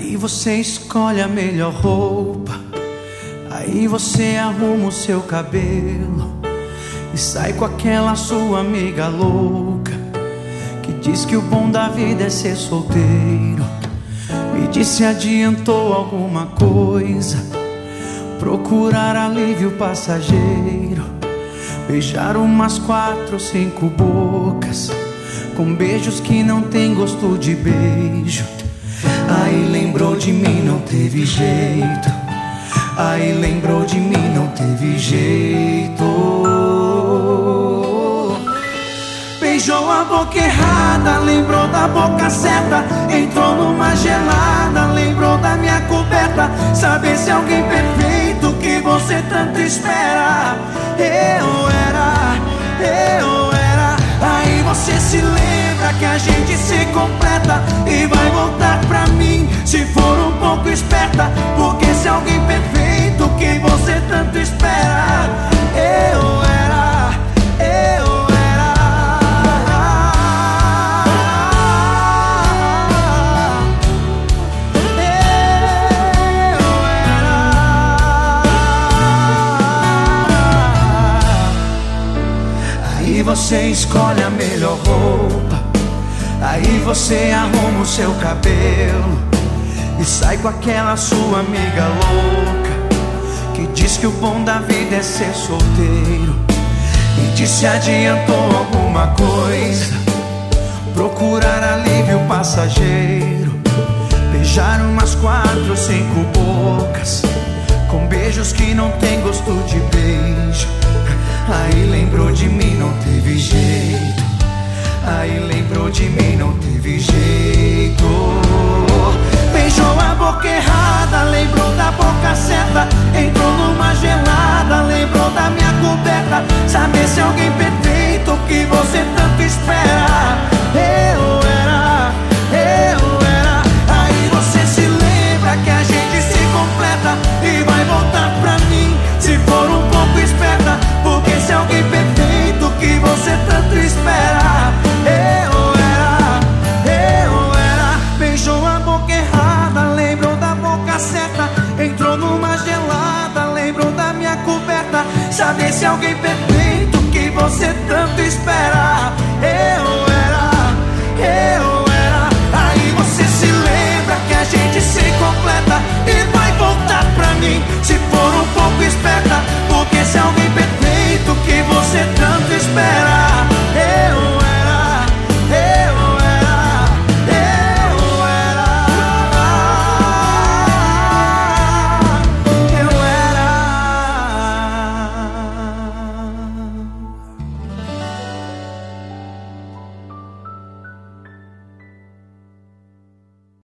Aí você escolhe a melhor roupa, aí você arruma o seu cabelo e sai com aquela sua amiga louca que diz que o bom da vida é ser solteiro. Me diz se adiantou alguma coisa, procurar alívio passageiro, beijar umas 4, 5 bocas com beijos que não tem gosto de beijo. Aí lembrou de mim, não teve jeito. Aí lembrou de mim, não teve jeito. Beijou a boca errada, lembrou da boca certa. Entrou numa gelada, lembrou da minha coberta. Saber se alguém perfeito que você tanto espera. Eu era. Aí você se lembra que a gente se completa e vai voltar pra mim se for um pouco esperta. Porque se alguém perfeito que você tanto espera. Eu era. Aí você escolhe a melhor roupa, aí você arruma o seu cabelo e sai com aquela sua amiga louca que diz que o bom da vida é ser solteiro. Me diz se adiantou alguma coisa, procurar alívio passageiro, beijar umas 4, 5 bocas com beijos que não tem gosto de beijo. Aí lembrou de mim, não teve jeito. Aí lembrou de mim, não teve jeito. Beijou a boca errada, lembrou da boca certa. Entrou numa gelada, lembrou da minha coberta. Saber se alguém perfeito que você tanto espera. Eu era. Aí você se lembra que a gente se completa e vai voltar pra mim se for um pouco esperta. Porque se alguém perfeito que você tanto espera. Eu era. Beijou a boca errada, lembrou da boca certa. Entrou numa gelada, lembrou da minha coberta. Saber se alguém perfeito que você tanto espera.